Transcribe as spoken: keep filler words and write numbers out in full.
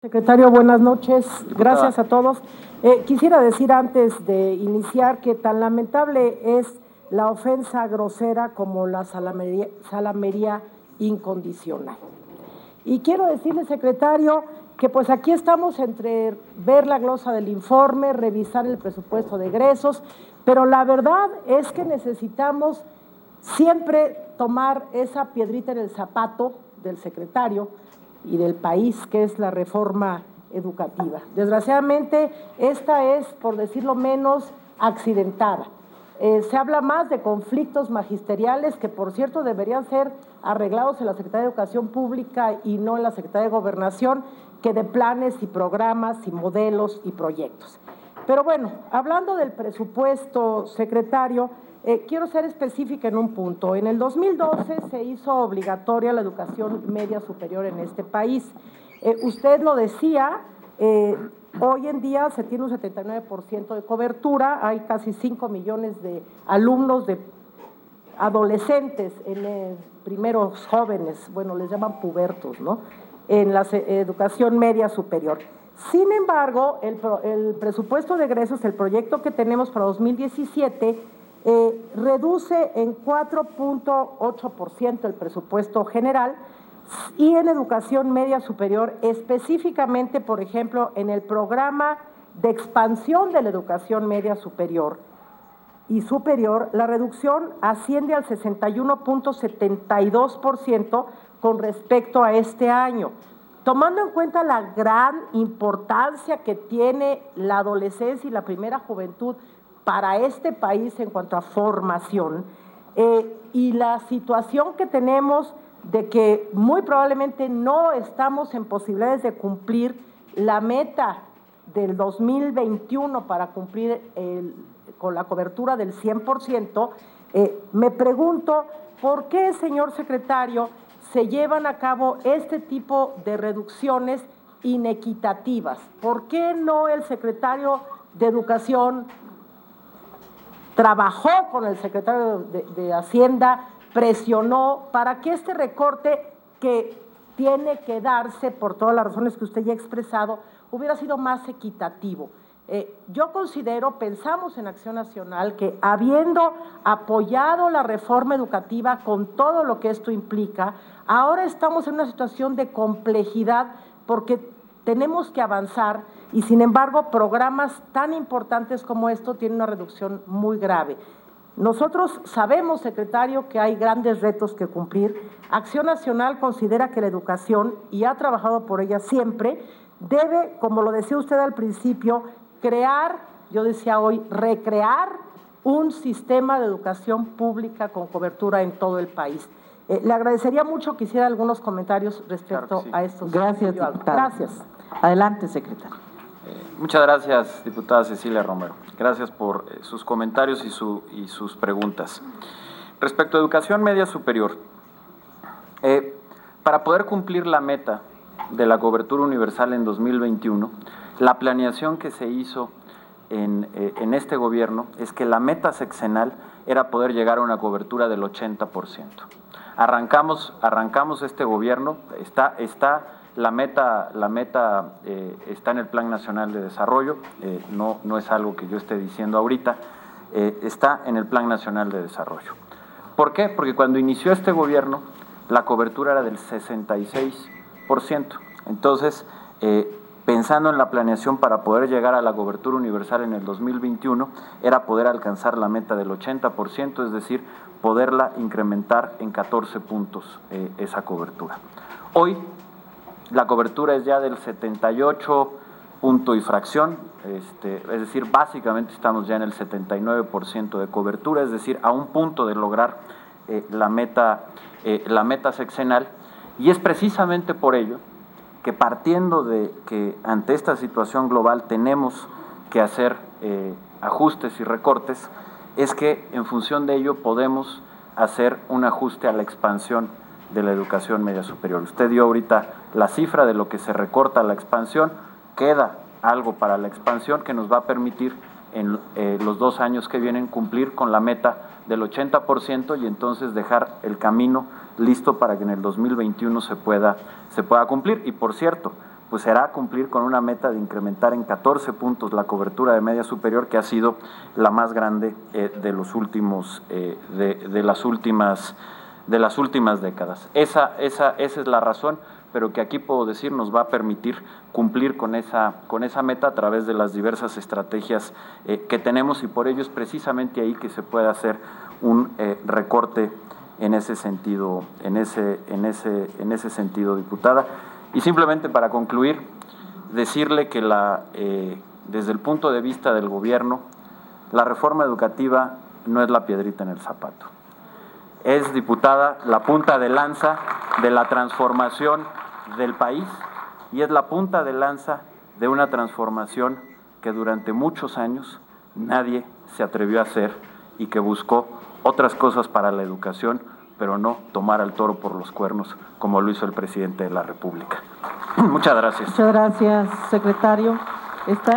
Secretario, buenas noches. Gracias a todos. Eh, quisiera decir antes de iniciar que tan lamentable es la ofensa grosera como la salamería, salamería incondicional. Y quiero decirle, secretario, que pues aquí estamos entre ver la glosa del informe, revisar el presupuesto de egresos, pero la verdad es que necesitamos siempre tomar esa piedrita en el zapato del secretario y del país, que es la reforma educativa. Desgraciadamente, esta es, por decirlo menos, accidentada. Eh, se habla más de conflictos magisteriales que, por cierto, deberían ser arreglados en la Secretaría de Educación Pública y no en la Secretaría de Gobernación, que de planes y programas y modelos y proyectos. Pero bueno, hablando del presupuesto, secretario, Eh, quiero ser específica en un punto. En el dos mil doce se hizo obligatoria la educación media superior en este país. Eh, usted lo decía, eh, hoy en día se tiene un setenta y nueve por ciento de cobertura, hay casi cinco millones de alumnos, de adolescentes, en eh, primeros jóvenes, bueno, les llaman pubertos, ¿no?, en la eh, educación media superior. Sin embargo, el, el presupuesto de egresos, el proyecto que tenemos para dos mil diecisiete, Eh, reduce en cuatro punto ocho por ciento el presupuesto general y en educación media superior, específicamente, por ejemplo, en el programa de expansión de la educación media superior y superior, la reducción asciende al sesenta y uno punto setenta y dos por ciento con respecto a este año. Tomando en cuenta la gran importancia que tiene la adolescencia y la primera juventud para este país en cuanto a formación, eh, y la situación que tenemos de que muy probablemente no estamos en posibilidades de cumplir la meta del dos mil veintiuno para cumplir el, con la cobertura del cien por ciento, eh, me pregunto por qué, señor secretario, se llevan a cabo este tipo de reducciones inequitativas. ¿Por qué no el secretario de Educación trabajó con el secretario de, de Hacienda, presionó para que este recorte, que tiene que darse por todas las razones que usted ya ha expresado, hubiera sido más equitativo? Eh, yo considero, pensamos en Acción Nacional, que habiendo apoyado la reforma educativa con todo lo que esto implica, ahora estamos en una situación de complejidad porque tenemos que avanzar y, sin embargo, programas tan importantes como esto tienen una reducción muy grave. Nosotros sabemos, secretario, que hay grandes retos que cumplir. Acción Nacional considera que la educación, y ha trabajado por ella siempre, debe, como lo decía usted al principio, crear, yo decía hoy, recrear un sistema de educación pública con cobertura en todo el país. Eh, le agradecería mucho que hiciera algunos comentarios respecto claro sí. a estos. Gracias, diputada. Gracias. Adelante, secretario. Eh, muchas gracias, diputada Cecilia Romero. Gracias por eh, sus comentarios y, su, y sus preguntas. Respecto a educación media superior, eh, para poder cumplir la meta de la cobertura universal en dos mil veintiuno, la planeación que se hizo en, eh, en este gobierno es que la meta sexenal era poder llegar a una cobertura del ochenta por ciento. Arrancamos, arrancamos este gobierno, está, está la meta, la meta eh, está en el Plan Nacional de Desarrollo, eh, no, no es algo que yo esté diciendo ahorita, eh, está en el Plan Nacional de Desarrollo. ¿Por qué? Porque cuando inició este gobierno, la cobertura era del sesenta y seis por ciento. Entonces, eh, pensando en la planeación para poder llegar a la cobertura universal en el dos mil veintiuno, era poder alcanzar la meta del ochenta por ciento, es decir, poderla incrementar en catorce puntos eh, esa cobertura. Hoy la cobertura es ya del setenta y ocho punto y fracción, este, es decir, básicamente estamos ya en el setenta y nueve por ciento de cobertura, es decir, a un punto de lograr eh, la meta, eh, la meta sexenal, y es precisamente por ello que, partiendo de que ante esta situación global tenemos que hacer eh, ajustes y recortes, es que en función de ello podemos hacer un ajuste a la expansión de la educación media superior. Usted dio ahorita la cifra de lo que se recorta a la expansión, queda algo para la expansión que nos va a permitir en eh, los dos años que vienen cumplir con la meta del ochenta por ciento y entonces dejar el camino listo para que en el dos mil veintiuno se pueda, se pueda cumplir. Y por cierto, pues será cumplir con una meta de incrementar en catorce puntos la cobertura de media superior, que ha sido la más grande eh, de los últimos, eh, de, de las últimas, de las últimas décadas. Esa, esa, esa es la razón, pero que aquí puedo decir nos va a permitir cumplir con esa, con esa meta a través de las diversas estrategias eh, que tenemos, y por ello es precisamente ahí que se puede hacer un eh, recorte en ese sentido, en ese, en ese, en ese sentido, diputada. Y simplemente para concluir, decirle que la, eh, desde el punto de vista del gobierno, la reforma educativa no es la piedrita en el zapato. Es, diputada, la punta de lanza de la transformación del país, y es la punta de lanza de una transformación que durante muchos años nadie se atrevió a hacer y que buscó otras cosas para la educación, pero no tomar al toro por los cuernos como lo hizo el presidente de la República. Muchas gracias. Muchas gracias, secretario. Está